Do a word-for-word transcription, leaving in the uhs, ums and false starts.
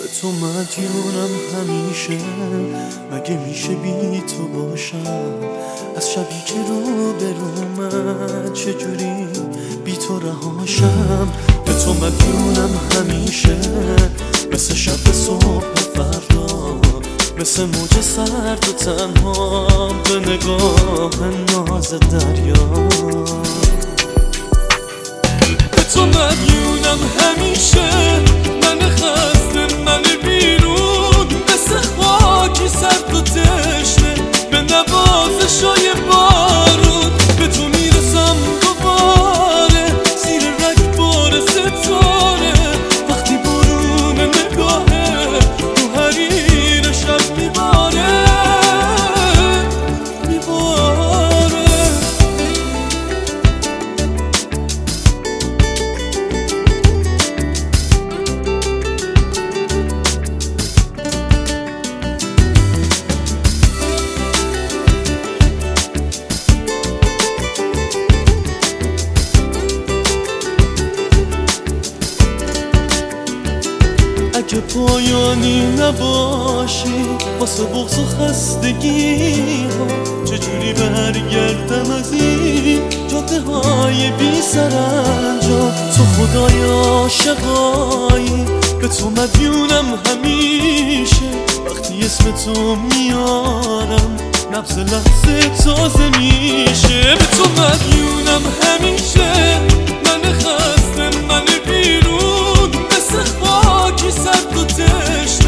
تو مدیونم همیشه، مگه میشه بی تو باشم؟ از شبی که رو برو من چجوری بی تو رهاشم؟ به تو مدیونم همیشه، مثل شب صبح فردا، مثل موج سرد و تنها به نگاه ناز دریا. به تو مدیونم همیشه، من خسته من بیرون، مثل خاکی سرد و تشنه به نوازشای بارون. به تو میرسم دوباره زیر رگبار ستاره، وقتی برون نگاهه تو حریر شب میباره میباره. اگه پایانی نباشی واسه بغض و خستگی ها، چجوری برگردم از این جاده های بی سرانجام؟ تو خدای عاشقایی، به تو مدیونم همیشه، وقتی اسم تو میارم نبض لحظه تازه میشه. به تو مدیونم همیشه، من خسته من بیرون، مثل خاکی سرد و تشنه